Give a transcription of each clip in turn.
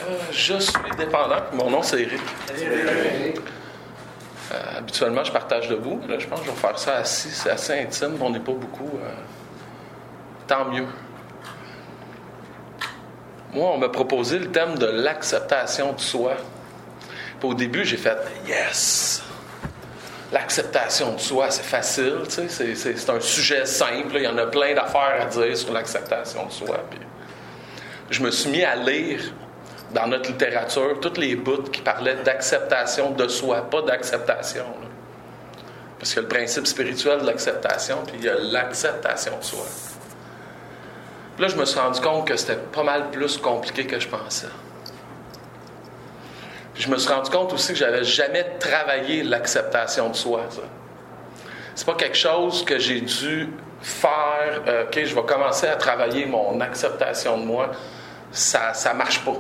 Je suis dépendant. Mon nom, c'est Eric. Habituellement, je partage debout. Là, je pense que je vais faire ça assis. C'est assez intime. On n'est pas beaucoup. Tant mieux. Moi, on m'a proposé le thème de l'acceptation de soi. Puis au début, j'ai fait « Yes! » L'acceptation de soi, c'est facile. Tu sais, c'est un sujet simple. Il y en a plein d'affaires à dire sur l'acceptation de soi. Puis je me suis mis à lire dans notre littérature tous les bouts qui parlaient d'acceptation de soi, pas d'acceptation. Là. Parce qu'il y a le principe spirituel de l'acceptation, puis il y a l'acceptation de soi. Puis là, je me suis rendu compte que c'était pas mal plus compliqué que je pensais. Puis je me suis rendu compte aussi que j'avais jamais travaillé l'acceptation de soi. Ça. C'est pas quelque chose que j'ai dû faire. OK, je vais commencer à travailler mon acceptation de moi. Ça marche pas.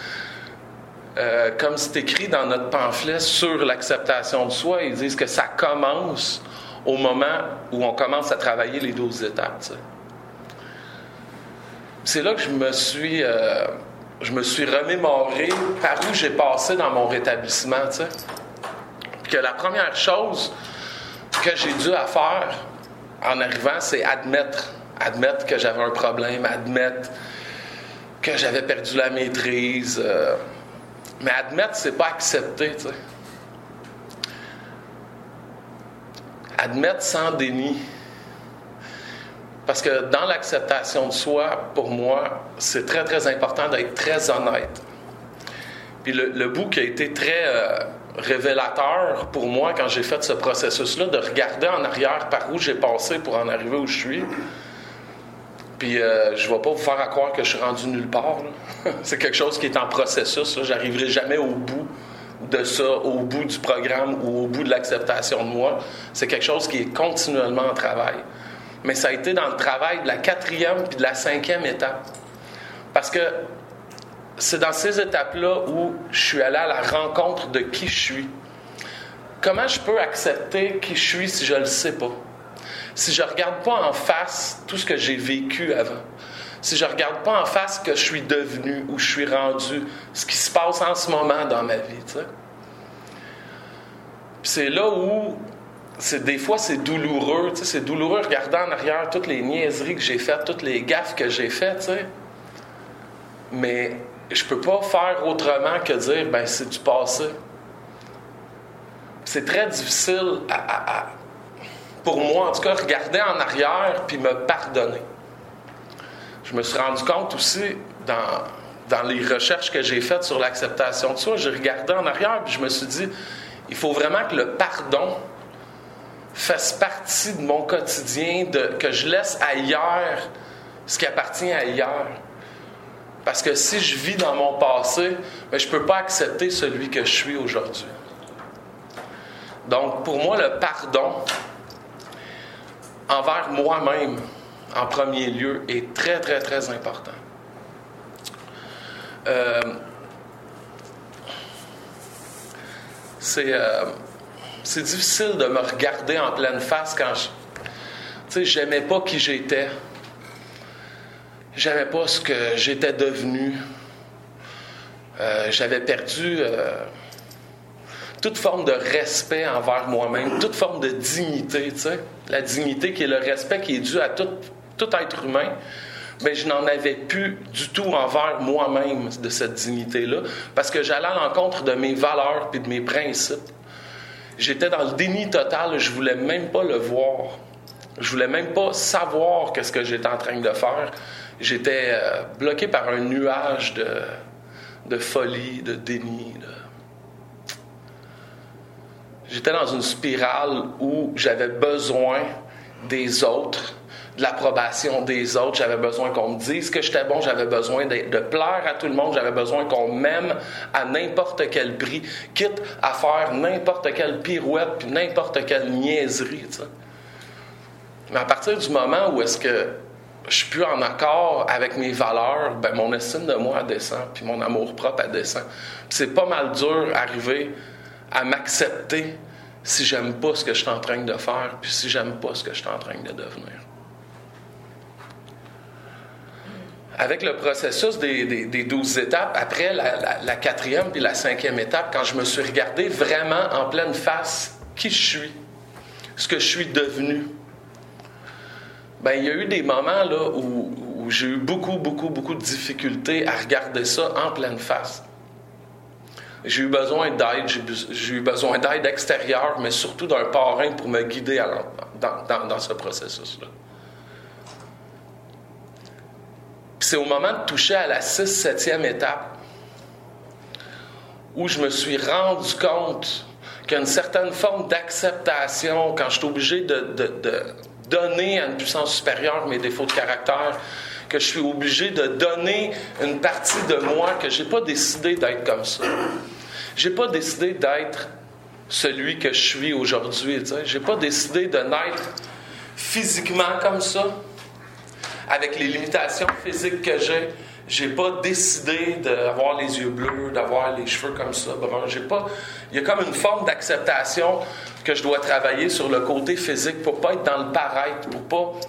Comme c'est écrit dans notre pamphlet sur l'acceptation de soi, ils disent que ça commence au moment où on commence à travailler les 12 étapes. T'sais. C'est là que je me suis remémoré par où j'ai passé dans mon rétablissement. T'sais. Puis que la première chose que j'ai dû faire en arrivant, c'est admettre que j'avais un problème, admettre que j'avais perdu la maîtrise. Mais admettre, c'est pas accepter, tu sais. Admettre sans déni. Parce que dans l'acceptation de soi, pour moi, c'est très, très important d'être très honnête. Puis le bout qui a été très révélateur pour moi quand j'ai fait ce processus-là, de regarder en arrière par où j'ai passé pour en arriver où je suis. Puis je ne vais pas vous faire croire que je suis rendu nulle part. Là. C'est quelque chose qui est en processus. Là. Je n'arriverai jamais au bout de ça, au bout du programme ou au bout de l'acceptation de moi. C'est quelque chose qui est continuellement en travail. Mais ça a été dans le travail de la 4e puis de la 5e étape. Parce que c'est dans ces étapes-là où je suis allé à la rencontre de qui je suis. Comment je peux accepter qui je suis si je ne le sais pas? Si je ne regarde pas en face tout ce que j'ai vécu avant, si je ne regarde pas en face ce que je suis devenu, où je suis rendu, ce qui se passe en ce moment dans ma vie, tu sais. Puis c'est là où, des fois, c'est douloureux, tu sais, c'est douloureux regarder en arrière toutes les niaiseries que j'ai faites, toutes les gaffes que j'ai faites, tu sais. Mais je peux pas faire autrement que dire, ben c'est du passé. C'est très difficile pour moi, en tout cas, regarder en arrière puis me pardonner. Je me suis rendu compte aussi, dans les recherches que j'ai faites sur l'acceptation de soi, j'ai regardé en arrière puis je me suis dit, il faut vraiment que le pardon fasse partie de mon quotidien, que je laisse ailleurs ce qui appartient à hier. Parce que si je vis dans mon passé, ben, je ne peux pas accepter celui que je suis aujourd'hui. Donc, pour moi, le pardon envers moi-même, en premier lieu, est très, très, très important. C'est difficile de me regarder en pleine face quand j'aimais pas qui j'étais. J'aimais pas ce que j'étais devenu. J'avais perdu toute forme de respect envers moi-même, toute forme de dignité, tu sais. La dignité qui est le respect qui est dû à tout être humain, mais je n'en avais plus du tout envers moi-même de cette dignité-là, parce que j'allais à l'encontre de mes valeurs et de mes principes. J'étais dans le déni total, je voulais même pas le voir. Je voulais même pas savoir qu'est-ce que j'étais en train de faire. J'étais bloqué par un nuage de folie, de déni. J'étais dans une spirale où j'avais besoin des autres, de l'approbation des autres. J'avais besoin qu'on me dise que j'étais bon. J'avais besoin de plaire à tout le monde. J'avais besoin qu'on m'aime à n'importe quel prix, quitte à faire n'importe quelle pirouette puis n'importe quelle niaiserie. Tu sais. Mais à partir du moment où est-ce que je suis plus en accord avec mes valeurs, ben mon estime de moi descend, puis mon amour-propre descend. Puis c'est pas mal dur d'arriver à m'accepter si j'aime pas ce que je suis en train de faire, puis si j'aime pas ce que je suis en train de devenir. avec le processus des 12 étapes, après la 4e puis la 5e étape, quand je me suis regardé vraiment en pleine face qui je suis, ce que je suis devenu, ben il y a eu des moments là où j'ai eu beaucoup de difficultés à regarder ça en pleine face. J'ai eu besoin d'aide, j'ai eu besoin d'aide extérieure, mais surtout d'un parrain pour me guider dans ce processus-là. Puis c'est au moment de toucher à la 6-7e étape où je me suis rendu compte qu'il y a une certaine forme d'acceptation quand je suis obligé de donner à une puissance supérieure mes défauts de caractère, que je suis obligé de donner une partie de moi, que je n'ai pas décidé d'être comme ça. Je n'ai pas décidé d'être celui que je suis aujourd'hui. Je n'ai pas décidé de naître physiquement comme ça, avec les limitations physiques que j'ai. J'ai pas décidé d'avoir les yeux bleus, d'avoir les cheveux comme ça, bruns. Il y a comme une forme d'acceptation que je dois travailler sur le côté physique pour pas être dans le paraître, pour pas...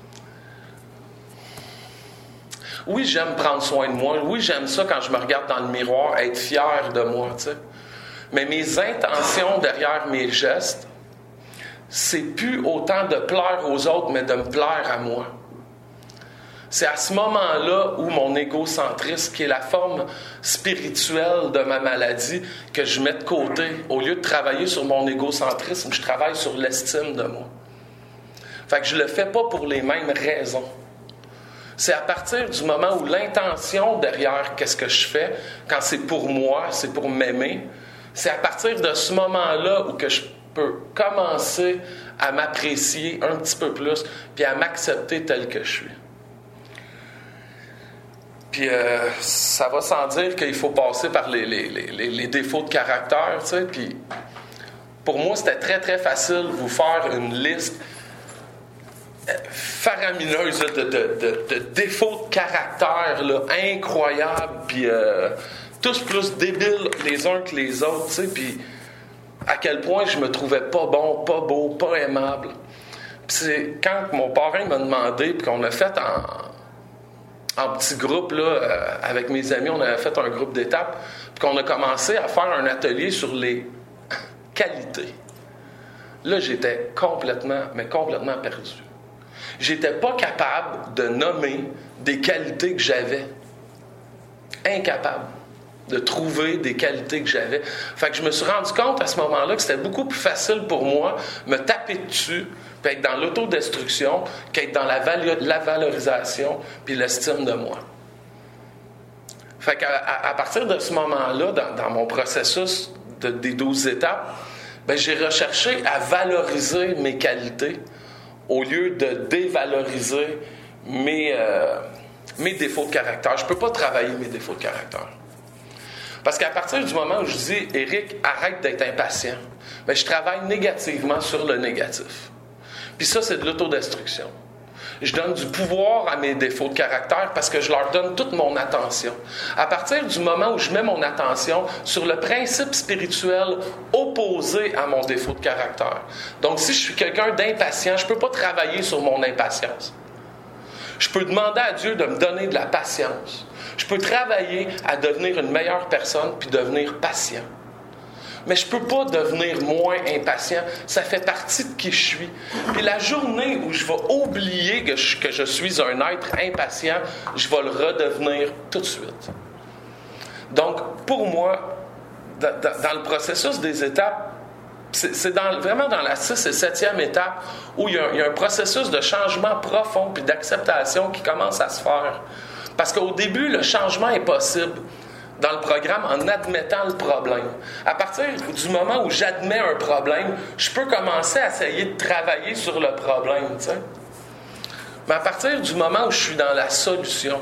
Oui, j'aime prendre soin de moi. Oui, j'aime ça quand je me regarde dans le miroir, être fier de moi, tu sais. Mais mes intentions derrière mes gestes, c'est plus autant de plaire aux autres, mais de me plaire à moi. C'est à ce moment-là où mon égocentrisme, qui est la forme spirituelle de ma maladie, que je mets de côté. Au lieu de travailler sur mon égocentrisme, je travaille sur l'estime de moi. Fait que je le fais pas pour les mêmes raisons. C'est à partir du moment où l'intention derrière qu'est-ce que je fais, quand c'est pour moi, c'est pour m'aimer, c'est à partir de ce moment-là où que je peux commencer à m'apprécier un petit peu plus, puis à m'accepter tel que je suis. Puis ça va sans dire qu'il faut passer par les défauts de caractère, tu sais. Puis pour moi, c'était très, très facile de vous faire une liste faramineuse là, de défauts de caractère là, incroyables, puis tous plus débiles les uns que les autres, tu sais. Puis à quel point je me trouvais pas bon, pas beau, pas aimable. Puis c'est quand mon parrain m'a demandé, puis qu'on a fait en petit groupe, là, avec mes amis, on avait fait un groupe d'étapes, puis qu'on a commencé à faire un atelier sur les qualités. Là, j'étais complètement perdu. J'étais pas capable de nommer des qualités que j'avais. Incapable de trouver des qualités que j'avais. Fait que je me suis rendu compte à ce moment-là que c'était beaucoup plus facile pour moi me taper dessus, puis être dans l'autodestruction, qu'être dans la valorisation puis l'estime de moi. Fait qu'à partir de ce moment-là, dans mon processus des 12 étapes, ben, j'ai recherché à valoriser mes qualités au lieu de dévaloriser mes défauts de caractère. Je ne peux pas travailler mes défauts de caractère. Parce qu'à partir du moment où je dis « Éric, arrête d'être impatient », ben, je travaille négativement sur le négatif. Puis ça, c'est de l'autodestruction. Je donne du pouvoir à mes défauts de caractère parce que je leur donne toute mon attention. À partir du moment où je mets mon attention sur le principe spirituel opposé à mon défaut de caractère. Donc, si je suis quelqu'un d'impatient, je ne peux pas travailler sur mon impatience. Je peux demander à Dieu de me donner de la patience. Je peux travailler à devenir une meilleure personne puis devenir patient. Mais je ne peux pas devenir moins impatient. Ça fait partie de qui je suis. Puis la journée où je vais oublier que je suis un être impatient, je vais le redevenir tout de suite. Donc, pour moi, dans le processus des étapes, c'est vraiment dans la 6 et 7e étape où il y a un processus de changement profond puis d'acceptation qui commence à se faire. Parce qu'au début, le changement est possible dans le programme en admettant le problème. À partir du moment où j'admets un problème, je peux commencer à essayer de travailler sur le problème, tu sais. Mais à partir du moment où je suis dans la solution,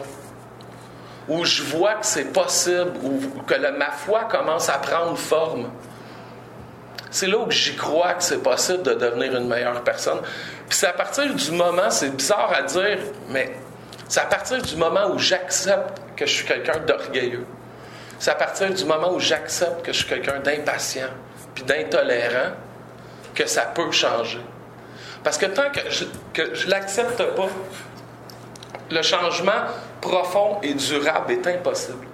où je vois que c'est possible, où que ma foi commence à prendre forme, c'est là où j'y crois que c'est possible de devenir une meilleure personne. Puis c'est à partir du moment, c'est bizarre à dire, mais c'est à partir du moment où j'accepte que je suis quelqu'un d'orgueilleux. C'est à partir du moment où j'accepte que je suis quelqu'un d'impatient puis d'intolérant que ça peut changer. Parce que tant que je l'accepte pas, le changement profond et durable est impossible.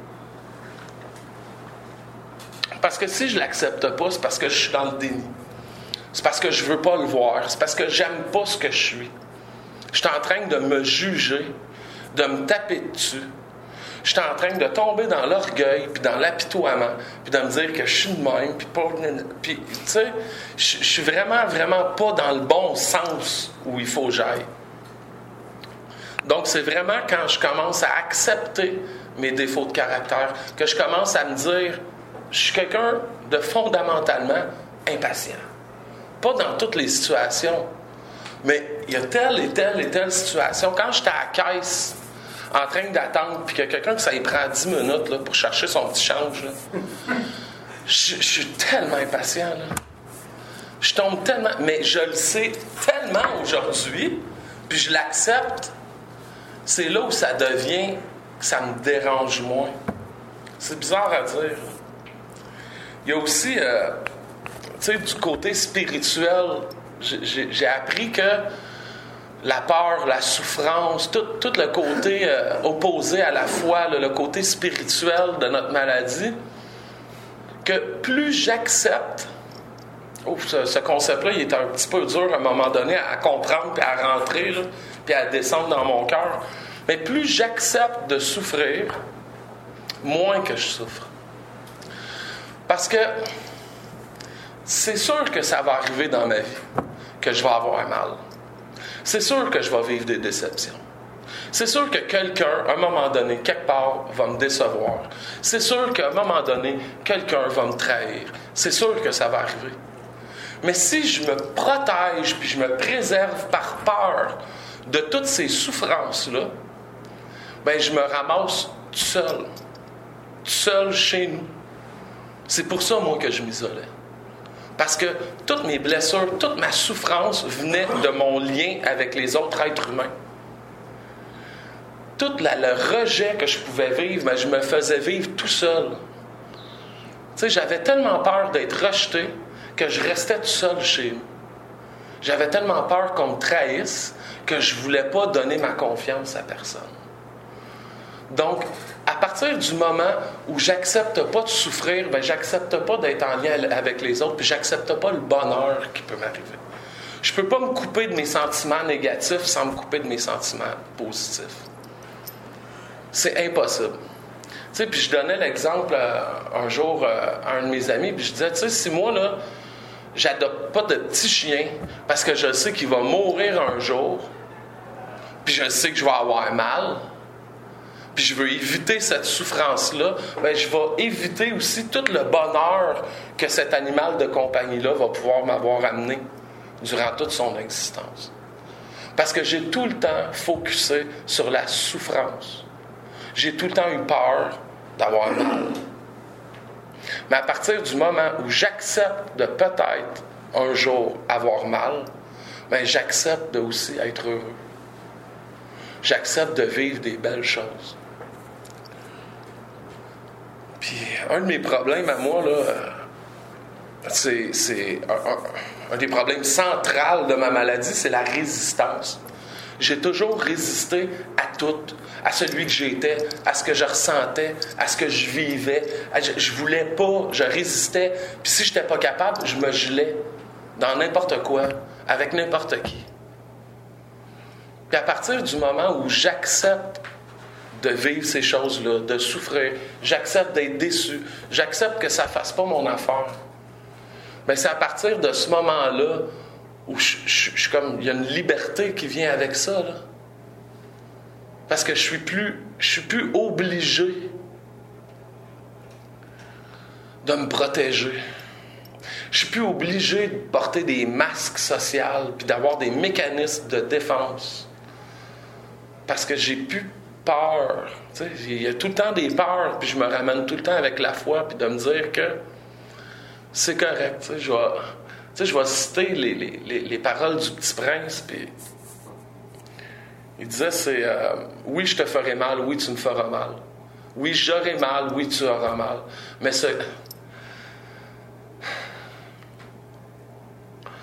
Parce que si je ne l'accepte pas, c'est parce que je suis dans le déni. C'est parce que je ne veux pas le voir. C'est parce que j'aime pas ce que je suis. Je suis en train de me juger, de me taper dessus. Je suis en train de tomber dans l'orgueil, puis dans l'apitoiement, puis de me dire que je suis de même, puis tu sais, je suis vraiment, vraiment pas dans le bon sens où il faut que j'aille. Donc, c'est vraiment quand je commence à accepter mes défauts de caractère, que je commence à me dire, je suis quelqu'un de fondamentalement impatient. Pas dans toutes les situations, mais il y a telle et telle et telle situation. Quand j'étais à la caisse, en train d'attendre, puis qu'il y a quelqu'un que ça y prend 10 minutes là, pour chercher son petit change, là, je suis tellement impatient. Là. Je tombe tellement... Mais je le sais tellement aujourd'hui, puis je l'accepte. C'est là où ça devient que ça me dérange moins. C'est bizarre à dire. Il y a aussi, tu sais, du côté spirituel, j'ai appris que la peur, la souffrance, tout le côté opposé à la foi, le côté spirituel de notre maladie, que plus j'accepte, ce concept-là, il est un petit peu dur à un moment donné à comprendre, puis à rentrer, là, puis à descendre dans mon cœur, mais plus j'accepte de souffrir, moins que je souffre. Parce que c'est sûr que ça va arriver dans ma vie, que je vais avoir mal. C'est sûr que je vais vivre des déceptions. C'est sûr que quelqu'un, à un moment donné, quelque part, va me décevoir. C'est sûr qu'à un moment donné, quelqu'un va me trahir. C'est sûr que ça va arriver. Mais si je me protège puis je me préserve par peur de toutes ces souffrances-là, ben je me ramasse tout seul chez nous. C'est pour ça, moi, que je m'isolais. Parce que toutes mes blessures, toute ma souffrance venait de mon lien avec les autres êtres humains. Tout le rejet que je pouvais vivre, ben, je me faisais vivre tout seul. Tu sais, j'avais tellement peur d'être rejeté que je restais tout seul chez nous. J'avais tellement peur qu'on me trahisse que je ne voulais pas donner ma confiance à personne. Donc, à partir du moment où j'accepte pas de souffrir, ben j'accepte pas d'être en lien avec les autres, puis j'accepte pas le bonheur qui peut m'arriver. Je peux pas me couper de mes sentiments négatifs sans me couper de mes sentiments positifs. C'est impossible. Tu sais, puis je donnais l'exemple un jour à un de mes amis, puis je disais, tu sais, si moi, là, j'adopte pas de petit chien parce que je sais qu'il va mourir un jour, puis je sais que je vais avoir mal, puis je veux éviter cette souffrance-là, bien, je vais éviter aussi tout le bonheur que cet animal de compagnie-là va pouvoir m'avoir amené durant toute son existence. Parce que j'ai tout le temps focusé sur la souffrance. J'ai tout le temps eu peur d'avoir mal. Mais à partir du moment où j'accepte de peut-être un jour avoir mal, bien, j'accepte de aussi être heureux. J'accepte de vivre des belles choses. Puis, un de mes problèmes à moi, là, c'est un des problèmes centraux de ma maladie, c'est la résistance. J'ai toujours résisté à tout, à celui que j'étais, à ce que je ressentais, à ce que je vivais. Je voulais pas, je résistais. Puis si je n'étais pas capable, je me gelais dans n'importe quoi, avec n'importe qui. Puis à partir du moment où j'accepte de vivre ces choses-là, de souffrir, j'accepte d'être déçu, j'accepte que ça ne fasse pas mon affaire, bien, c'est à partir de ce moment-là où je suis comme, il y a une liberté qui vient avec ça, là. Parce que je suis plus obligé de me protéger. Je suis plus obligé de porter des masques sociaux puis d'avoir des mécanismes de défense. Parce que j'ai plus peur. Tu sais, il y a tout le temps des peurs, puis je me ramène tout le temps avec la foi, puis de me dire que c'est correct. Tu sais, je vais citer les paroles du Petit Prince, puis il disait, c'est oui, je te ferai mal, oui, tu me feras mal. Oui, j'aurai mal, oui, tu auras mal. Mais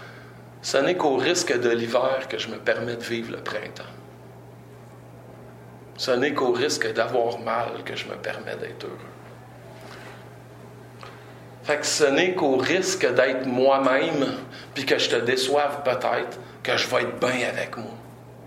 ce n'est qu'au risque de l'hiver que je me permets de vivre le printemps. Ce n'est qu'au risque d'avoir mal que je me permets d'être heureux. Fait que ce n'est qu'au risque d'être moi-même, puis que je te déçoive peut-être, que je vais être bien avec moi.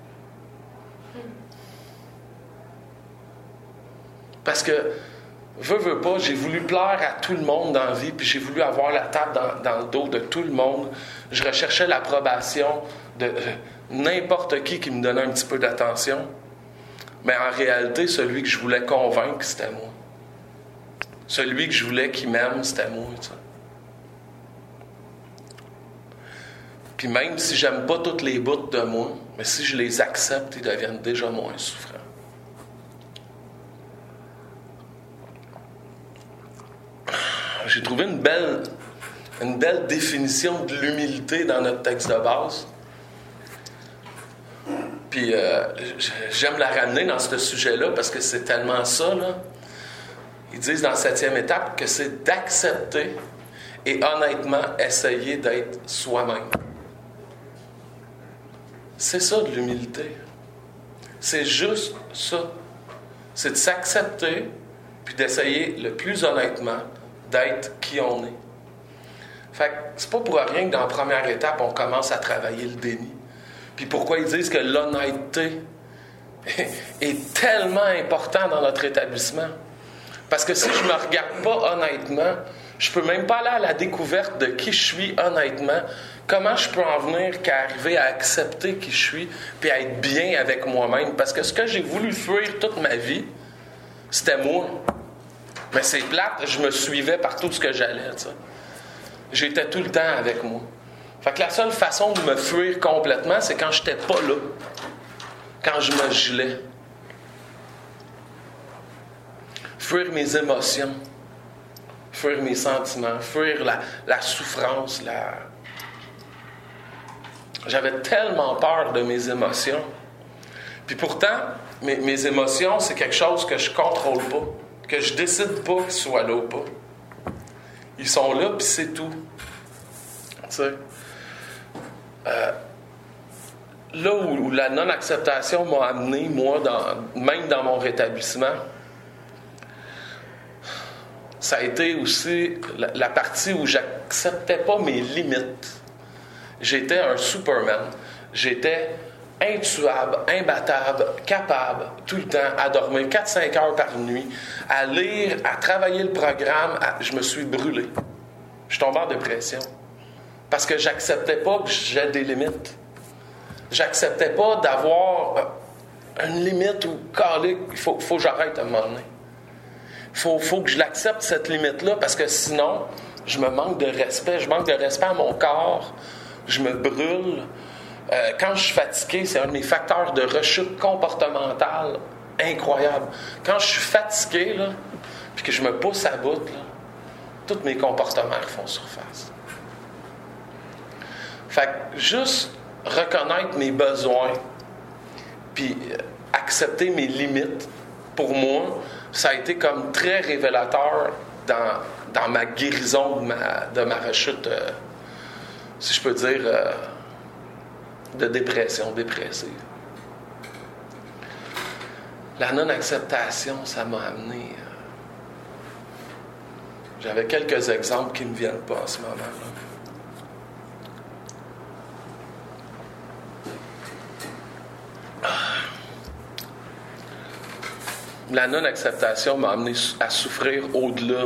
Parce que, veux pas, j'ai voulu plaire à tout le monde dans la vie, puis j'ai voulu avoir la table dans le dos de tout le monde. Je recherchais l'approbation de n'importe qui me donnait un petit peu d'attention. Mais en réalité, celui que je voulais convaincre, c'était moi. Celui que je voulais qu'il m'aime, c'était moi. Tu sais. Puis même si j'aime pas toutes les bouts de moi, mais si je les accepte, ils deviennent déjà moins souffrants. J'ai trouvé une belle définition de l'humilité dans notre texte de base. Puis j'aime la ramener dans ce sujet-là parce que c'est tellement ça, là. Ils disent dans la 7e étape que c'est d'accepter et honnêtement essayer d'être soi-même. C'est ça de l'humilité. C'est juste ça. C'est de s'accepter puis d'essayer le plus honnêtement d'être qui on est. Fait que c'est pas pour rien que dans la première étape, on commence à travailler le déni. Puis pourquoi ils disent que l'honnêteté est tellement important dans notre établissement? Parce que si je me regarde pas honnêtement, je peux même pas aller à la découverte de qui je suis honnêtement. Comment je peux en venir qu'à arriver à accepter qui je suis puis à être bien avec moi-même? Parce que ce que j'ai voulu fuir toute ma vie, c'était moi. Mais c'est plate, je me suivais partout ce que j'allais, tu sais. J'étais tout le temps avec moi. Fait que la seule façon de me fuir complètement, c'est quand j'étais pas là. Quand je me gelais. Fuir mes émotions. Fuir mes sentiments. Fuir la souffrance. J'avais tellement peur de mes émotions. Puis pourtant, mes émotions, c'est quelque chose que je contrôle pas. Que je décide pas qu'ils soient là ou pas. Ils sont là, puis c'est tout. Tu sais. Là où la non-acceptation m'a amené, moi, même dans mon rétablissement, ça a été aussi la partie où j'acceptais pas mes limites. J'étais un Superman. J'étais intuable, imbattable, capable, tout le temps, à dormir 4-5 heures par nuit, à lire, à travailler le programme. Je me suis brûlé. Je suis tombé en dépression. Parce que j'acceptais pas que j'ai des limites. J'acceptais pas d'avoir une limite où, calique, il faut que j'arrête à un moment donné. Il faut que je l'accepte, cette limite-là, parce que sinon, je me manque de respect. Je manque de respect à mon corps. Je me brûle. Quand je suis fatigué, c'est un de mes facteurs de rechute comportementale incroyable. Quand je suis fatigué, là, puis que je me pousse à bout, là, tous mes comportements font surface. Fait que juste reconnaître mes besoins, puis accepter mes limites, pour moi, ça a été comme très révélateur dans ma guérison de ma rechute, si je peux dire, de dépression, dépressive. La non-acceptation, ça m'a amené... J'avais quelques exemples qui ne me viennent pas en ce moment-là. La non-acceptation m'a amené à souffrir au-delà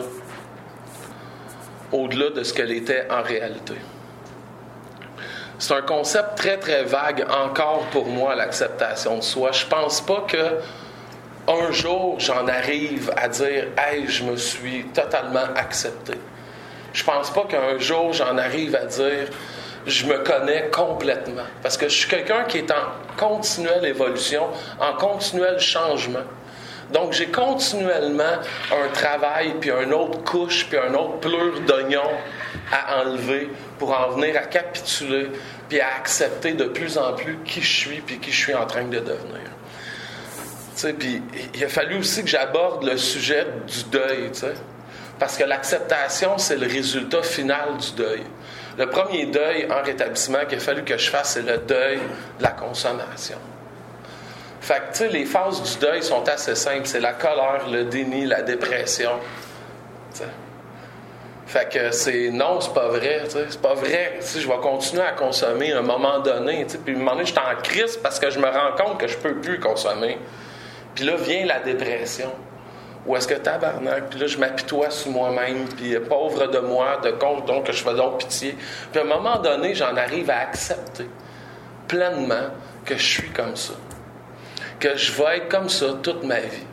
de ce qu'elle était en réalité. C'est un concept très, très vague encore pour moi, l'acceptation de soi. Je pense pas que un jour, j'en arrive à dire « Hey, je me suis totalement accepté ». Je pense pas qu'un jour, j'en arrive à dire « Je me connais complètement ». Parce que je suis quelqu'un qui est en continuelle évolution, en continuel changement. Donc, j'ai continuellement un travail, puis une autre couche, puis une autre pleure d'oignon à enlever pour en venir à capituler, puis à accepter de plus en plus qui je suis, puis qui je suis en train de devenir. Tu sais, puis il a fallu aussi que j'aborde le sujet du deuil, tu sais, parce que l'acceptation, c'est le résultat final du deuil. Le premier deuil en rétablissement qu'il a fallu que je fasse, c'est le deuil de la consommation. Fait que, tu sais, les phases du deuil sont assez simples. C'est la colère, le déni, la dépression. T'sais. Fait que c'est pas vrai. T'sais. C'est pas vrai. T'sais, je vais continuer à consommer à un moment donné. T'sais. Puis à un moment donné, je suis en crise parce que je me rends compte que je peux plus consommer. Puis là vient la dépression. Ou est-ce que tabarnak? Puis là, je m'apitoie sur moi-même. Puis pauvre de moi, donc que je fais donc pitié. Puis à un moment donné, j'en arrive à accepter pleinement que je suis comme ça. Que je vais être comme ça toute ma vie.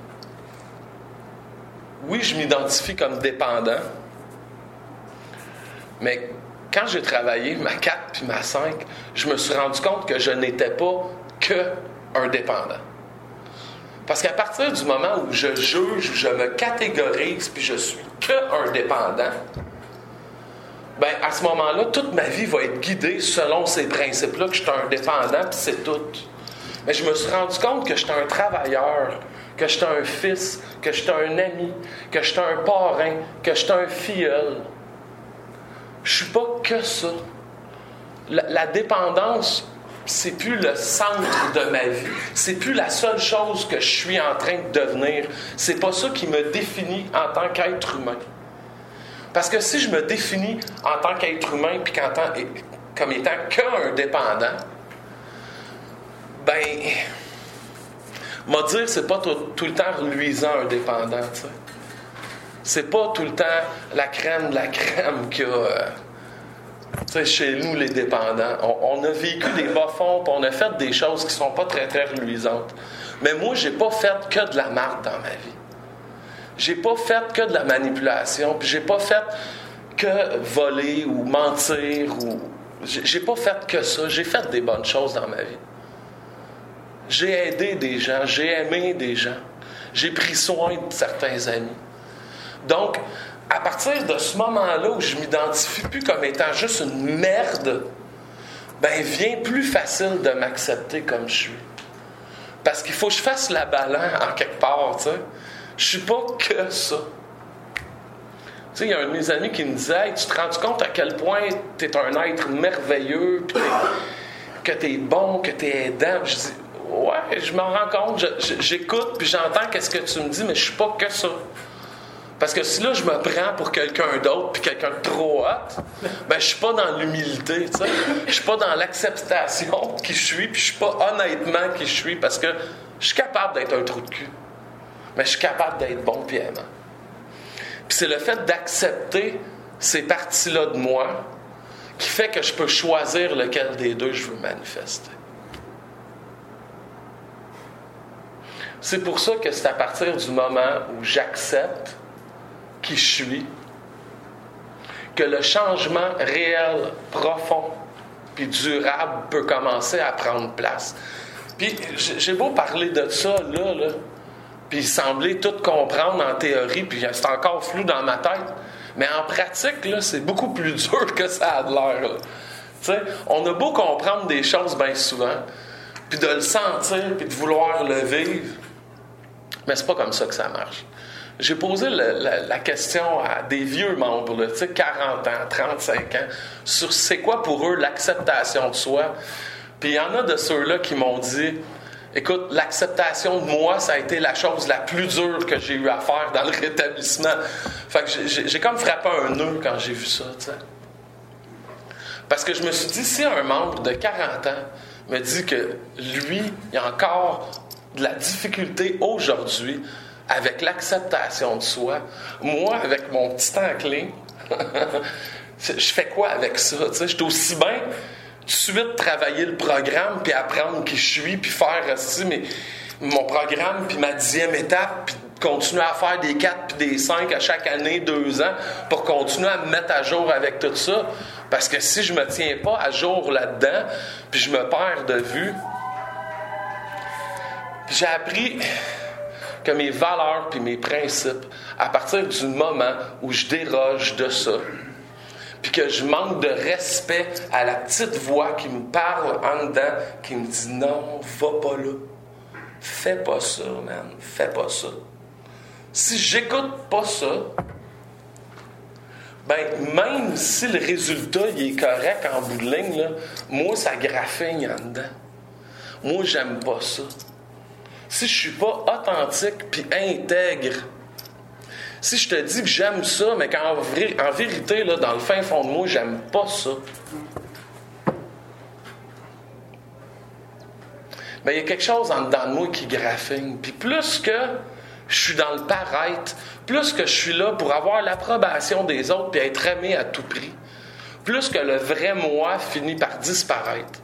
Oui, je m'identifie comme dépendant, mais quand j'ai travaillé ma 4 puis ma 5, je me suis rendu compte que je n'étais pas qu'un dépendant. Parce qu'à partir du moment où je juge, je me catégorise puis je suis qu'un dépendant, bien, à ce moment-là, toute ma vie va être guidée selon ces principes-là, que je suis un dépendant puis c'est tout. Mais je me suis rendu compte que j'étais un travailleur, que j'étais un fils, que j'étais un ami, que j'étais un parrain, que j'étais un filleul. Je suis pas que ça. La dépendance, c'est plus le centre de ma vie. C'est plus la seule chose que je suis en train de devenir. C'est pas ça qui me définit en tant qu'être humain. Parce que si je me définis en tant qu'être humain puis comme étant qu'un dépendant, ben, m'a dire, c'est pas tout le temps reluisant un dépendant, tu sais. C'est pas tout le temps la crème de la crème qu'il y a, tu sais, chez nous, les dépendants. On a vécu des bas-fonds, puis on a fait des choses qui sont pas très, très reluisantes. Mais moi, j'ai pas fait que de la marde dans ma vie. J'ai pas fait que de la manipulation, puis j'ai pas fait que voler ou mentir, ou... J'ai pas fait que ça. J'ai fait des bonnes choses dans ma vie. J'ai aidé des gens, j'ai aimé des gens, j'ai pris soin de certains amis. Donc, à partir de ce moment-là où je ne m'identifie plus comme étant juste une merde, ben vient plus facile de m'accepter comme je suis. Parce qu'il faut que je fasse la balance en quelque part, tu sais. Je suis pas que ça. Tu sais, il y a un de mes amis qui me disait « Hey, tu te rends compte à quel point tu es un être merveilleux, que tu es bon, que tu es aidant? » Je dis « Ouais, je m'en rends compte, j'écoute, puis j'entends qu'est-ce que tu me dis, mais je suis pas que ça. » Parce que si là, je me prends pour quelqu'un d'autre, puis quelqu'un de trop hot, ben je suis pas dans l'humilité, tu sais. Je suis pas dans l'acceptation qui je suis, puis je suis pas honnêtement qui je suis, parce que je suis capable d'être un trou de cul. Mais je suis capable d'être bon puis aimant. Puis c'est le fait d'accepter ces parties-là de moi qui fait que je peux choisir lequel des deux je veux manifester. C'est pour ça que c'est à partir du moment où j'accepte qui je suis que le changement réel, profond puis durable peut commencer à prendre place. Puis j'ai beau parler de ça là, puis sembler tout comprendre en théorie, puis c'est encore flou dans ma tête, mais en pratique, là, c'est beaucoup plus dur que ça a de l'air. Tu sais, on a beau comprendre des choses bien souvent, puis de le sentir, puis de vouloir le vivre, mais c'est pas comme ça que ça marche. J'ai posé la question à des vieux membres, là, tu sais, 40 ans, 35 ans, sur c'est quoi pour eux l'acceptation de soi. Puis il y en a de ceux-là qui m'ont dit « Écoute, l'acceptation de moi, ça a été la chose la plus dure que j'ai eu à faire dans le rétablissement. » Fait que j'ai comme frappé un nœud quand j'ai vu ça, tu sais. Parce que je me suis dit, si un membre de 40 ans me dit que lui, il a encore de la difficulté aujourd'hui avec l'acceptation de soi, moi, avec mon petit enclin, je fais quoi avec ça? Tu sais, je suis aussi bien tout de suite travailler le programme, puis apprendre qui je suis, puis faire aussi mon programme, puis ma 10e étape, puis continuer à faire des 4 puis des 5 à chaque année, 2 ans, pour continuer à me mettre à jour avec tout ça. Parce que si je me tiens pas à jour là-dedans, puis je me perds de vue, j'ai appris que mes valeurs puis mes principes, à partir du moment où je déroge de ça, puis que je manque de respect à la petite voix qui me parle en dedans, qui me dit « Non, va pas là. Fais pas ça, man. Fais pas ça. » Si j'écoute pas ça, ben même si le résultat il est correct en bout de ligne, là, moi, ça graffigne en dedans. Moi, j'aime pas ça. si je suis pas authentique puis intègre, si je te dis que j'aime ça, mais qu'en vérité, là, dans le fin fond de moi, j'aime pas ça, mais il y a quelque chose en dedans de moi qui graffine. Puis plus que je suis dans le paraître, plus que je suis là pour avoir l'approbation des autres puis être aimé à tout prix, plus que le vrai moi finit par disparaître,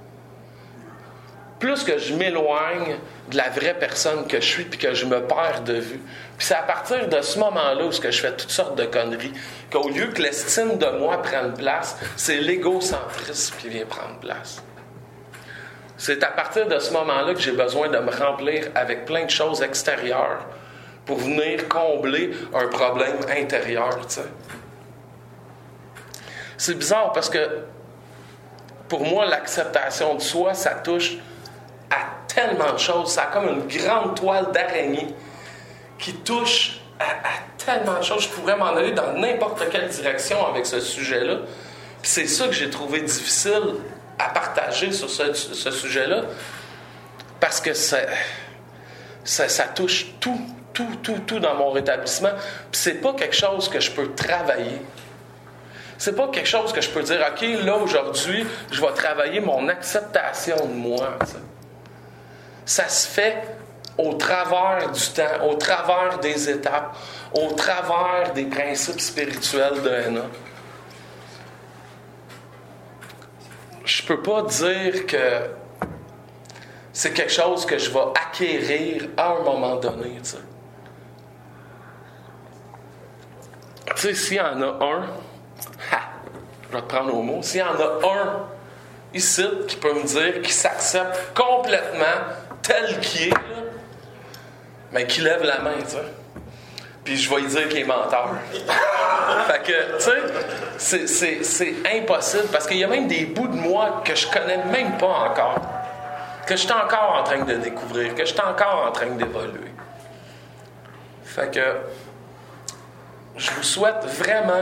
plus que je m'éloigne de la vraie personne que je suis puis que je me perds de vue. Puis c'est à partir de ce moment-là où je fais toutes sortes de conneries, qu'au lieu que l'estime de moi prenne place, c'est l'égocentrisme qui vient prendre place. C'est à partir de ce moment-là que j'ai besoin de me remplir avec plein de choses extérieures pour venir combler un problème intérieur, tu sais. C'est bizarre parce que pour moi, l'acceptation de soi, ça touche à tellement de choses. Ça a comme une grande toile d'araignée qui touche à tellement de choses. Je pourrais m'en aller dans n'importe quelle direction avec ce sujet-là. Puis c'est ça que j'ai trouvé difficile à partager sur ce sujet-là, parce que ça touche tout dans mon rétablissement. Puis c'est pas quelque chose que je peux travailler. C'est pas quelque chose que je peux dire, OK, là, aujourd'hui, je vais travailler mon acceptation de moi. T'sais. Ça se fait au travers du temps, au travers des étapes, au travers des principes spirituels de Henna. Je peux pas dire que c'est quelque chose que je vais acquérir à un moment donné. Tu sais, s'il y en a un, je vais te prendre au mot, s'il y en a un ici qui peut me dire qu'il s'accepte complètement tel qu'il est, là, mais qu'il lève la main, tu sais. Puis je vais lui dire qu'il est menteur. Fait que, tu sais, c'est impossible, parce qu'il y a même des bouts de moi que je connais même pas encore, que je suis encore en train de découvrir, que je suis encore en train d'évoluer. Fait que je vous souhaite vraiment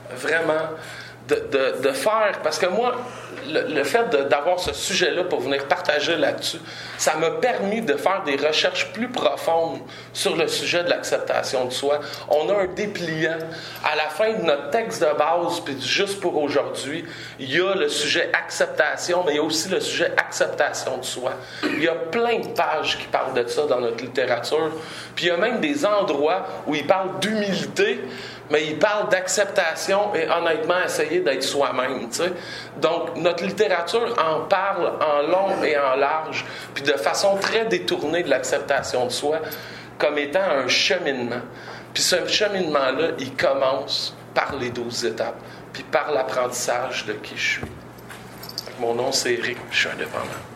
de faire, parce que moi, le fait d'avoir ce sujet-là pour venir partager là-dessus, ça m'a permis de faire des recherches plus profondes sur le sujet de l'acceptation de soi. On a un dépliant. À la fin de notre texte de base, puis juste pour aujourd'hui, il y a le sujet acceptation, mais il y a aussi le sujet acceptation de soi. Il y a plein de pages qui parlent de ça dans notre littérature. Puis il y a même des endroits où il parle d'humilité, mais il parle d'acceptation et honnêtement essayer d'être soi-même. Tu sais. Donc, notre littérature en parle en long et en large, puis de façon très détournée de l'acceptation de soi, comme étant un cheminement. Puis ce cheminement-là, il commence par les 12 étapes, puis par l'apprentissage de qui je suis. Mon nom, c'est Eric, je suis indépendant.